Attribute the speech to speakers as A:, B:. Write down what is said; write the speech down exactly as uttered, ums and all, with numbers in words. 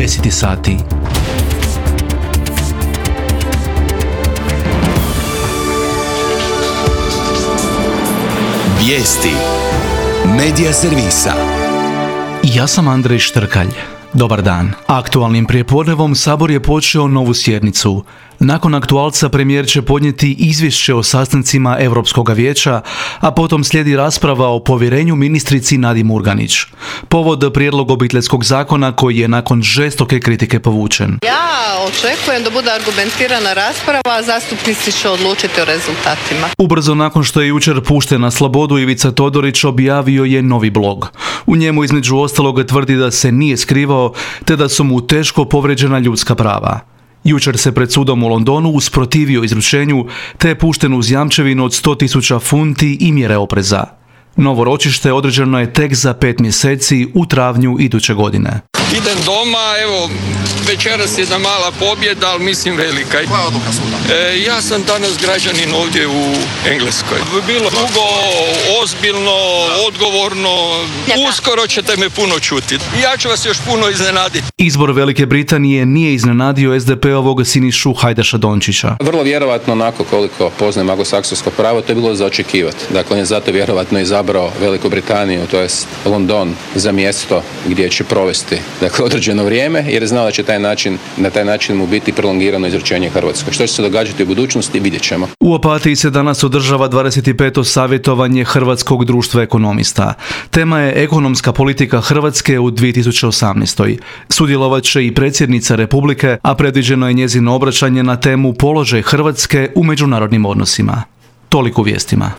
A: deset sati.
B: Vijesti Medija servisa.
A: Ja sam Andrej Štrkalj. Dobar dan. Aktualnim prijepodnevom Sabor je počeo novu sjednicu. Nakon aktualca premijer će podnijeti izvješće o sastancima Europskog vijeća, a potom slijedi rasprava o povjerenju ministrici Nadi Murganić. Povod prijedlog obiteljskog zakona koji je nakon žestoke kritike povučen.
C: Ja očekujem da bude argumentirana rasprava, a zastupnici će odlučiti o rezultatima.
A: Ubrzo nakon što je jučer pušten na slobodu, Ivica Todorić objavio je novi blog. U njemu između ostalog tvrdi da se nije skrivao te da su mu teško povrijeđena ljudska prava. Jučer se pred sudom u Londonu usprotivio izručenju te je pušten uz jamčevinu od sto tisuća funti i mjere opreza. Novo ročište određeno je tek za pet mjeseci u travnju iduće godine.
D: Idem doma, evo, večeras jedna mala pobjeda, ali mislim velika.
E: Koja je odluka suda?
D: E, ja sam danas građanin ovdje u Engleskoj. Bilo dugo, ozbiljno, odgovorno, uskoro ćete me puno čuti. Ja ću vas još puno iznenaditi.
A: Izbor Velike Britanije nije iznenadio es de pe-ovog Sinišu Hajdaša-Dončića.
F: Vrlo vjerovatno, onako koliko poznajem anglosaksonsko pravo, to je bilo za očekivati. Dakle, on je zato vjerovatno izabrao Veliku Britaniju, to jest London, za mjesto gdje će provesti dakle određeno vrijeme, jer je znao da će taj način, na taj način mu biti prolongirano izručenje Hrvatskoj. Što će se događati u budućnosti, vidjet ćemo.
A: U Opatiji se danas održava dvadeset peto savjetovanje Hrvatskog društva ekonomista. Tema je ekonomska politika Hrvatske u dvije tisuće osamnaestoj. Sudjelovat će i predsjednica Republike, a predviđeno je njezino obraćanje na temu položaj Hrvatske u međunarodnim odnosima. Toliko u vijestima.